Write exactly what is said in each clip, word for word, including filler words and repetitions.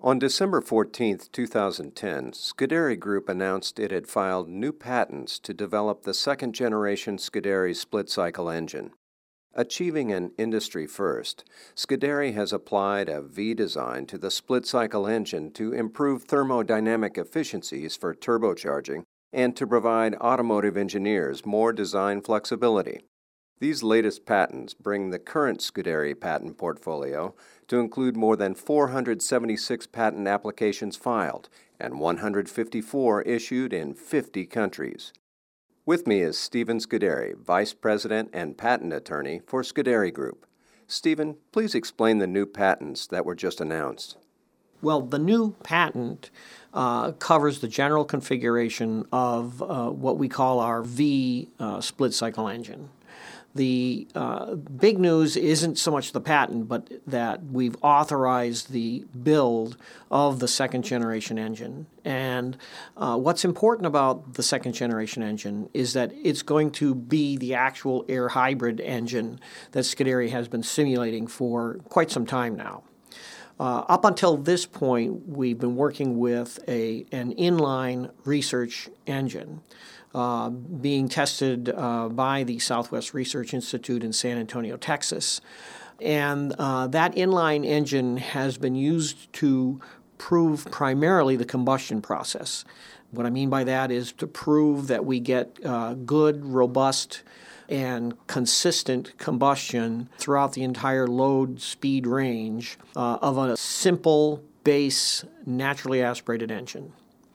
On December fourteenth, two thousand ten, Scuderi Group announced it had filed new patents to develop the second-generation Scuderi split-cycle engine. Achieving an industry first, Scuderi has applied a V-design to the split-cycle engine to improve thermodynamic efficiencies for turbocharging and to provide automotive engineers more design flexibility. These latest patents bring the current Scuderi patent portfolio to include more than four hundred seventy-six patent applications filed and one hundred fifty-four issued in fifty countries. With me is Stephen Scuderi, Vice President and Patent Attorney for Scuderi Group. Stephen, please explain the new patents that were just announced. Well, the new patent uh, covers the general configuration of uh, what we call our V uh, split-cycle engine. The uh, big news isn't so much the patent, but that we've authorized the build of the second-generation engine. And uh, what's important about the second-generation engine is that it's going to be the actual air hybrid engine that Scuderi has been simulating for quite some time now. Uh, up until this point, we've been working with a, an inline research engine uh, being tested uh, by the Southwest Research Institute in San Antonio, Texas. And uh, that inline engine has been used to prove primarily the combustion process. What I mean by that is to prove that we get uh, good, robust, and consistent combustion throughout the entire load speed range uh, of a simple, base, naturally aspirated engine.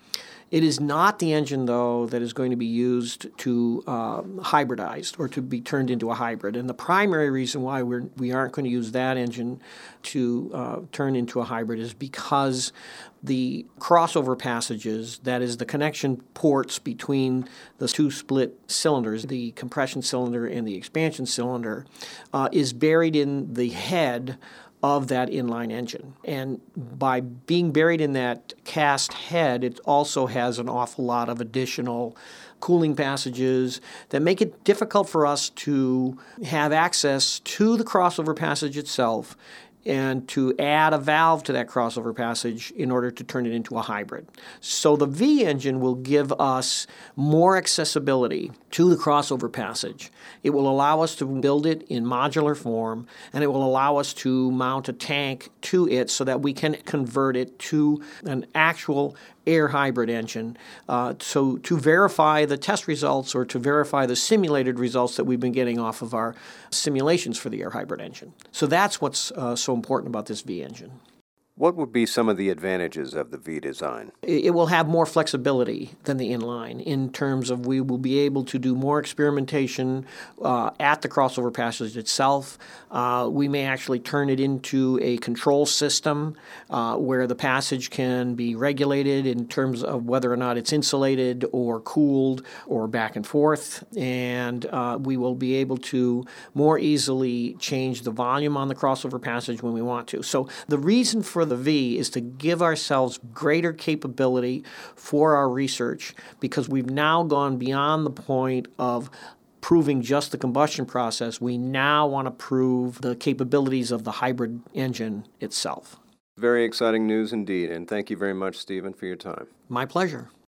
It is not the engine, though, that is going to be used to uh, hybridize or to be turned into a hybrid. And the primary reason why we're, we aren't going to use that engine to uh, turn into a hybrid is because the crossover passages, that is the connection ports between the two split cylinders, the compression cylinder and the expansion cylinder, uh, is buried in the head of that inline engine. And by being buried in that cast head, it also has an awful lot of additional cooling passages that make it difficult for us to have access to the crossover passage itself and to add a valve to that crossover passage in order to turn it into a hybrid. So the V engine will give us more accessibility to the crossover passage. It will allow us to build it in modular form, and it will allow us to mount a tank to it so that we can convert it to an actual air hybrid engine uh, so to verify the test results or to verify the simulated results that we've been getting off of our simulations for the air hybrid engine. So that's what's uh, so important about this V engine. What would be some of the advantages of the V design? It will have more flexibility than the inline in terms of we will be able to do more experimentation uh, at the crossover passage itself. Uh, we may actually turn it into a control system uh, where the passage can be regulated in terms of whether or not it's insulated or cooled or back and forth. And uh, we will be able to more easily change the volume on the crossover passage when we want to. So the reason for the V is to give ourselves greater capability for our research because we've now gone beyond the point of proving just the combustion process. We now want to prove the capabilities of the hybrid engine itself. Very exciting news indeed, and thank you very much, Stephen, for your time. My pleasure.